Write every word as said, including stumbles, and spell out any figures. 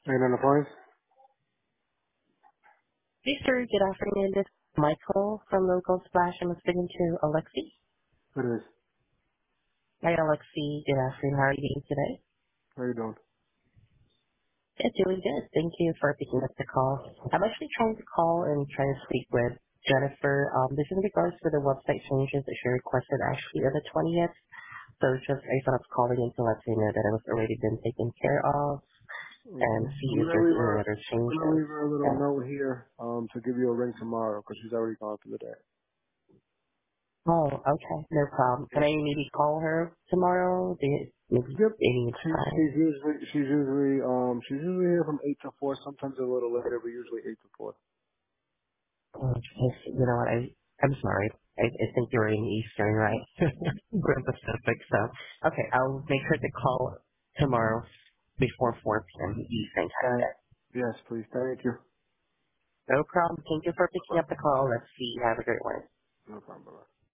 Ain't on the phones? Hey, sir. Good afternoon. This is Michael from Local Splash. I'm speaking to Alexi. It is. Hi, Alexi. Good afternoon. How are you doing today? How you doing? Yeah, doing good. Thank you for picking up the call. I'm actually trying to call and trying to speak with Jennifer. Um, this is in regards to the website changes that she requested actually on the twentieth. So just I thought of calling in to let you know that it was already been taken care of and Okay. see I'm if gonna there's leave any her. other I'm gonna changes. leave her a little Yeah. note here um to give you a ring tomorrow because she's already gone for the day. Oh, okay. No problem. Can Yep. I maybe call her tomorrow? Do you, maybe Yep. any She, time? she's usually she's usually um she's usually here from eight to four. Sometimes a little later, but usually eight to four. Oh, yes, you know what? I I'm sorry. I, I think you're in Eastern, right? We're in Pacific, so okay. I'll make sure to call tomorrow before four p.m. Eastern time. Thank. Then. Yes, please. Thank you. No problem. Thank you for Bye picking bye. up the call. Let's see. Have a great one. No problem. Bye bye.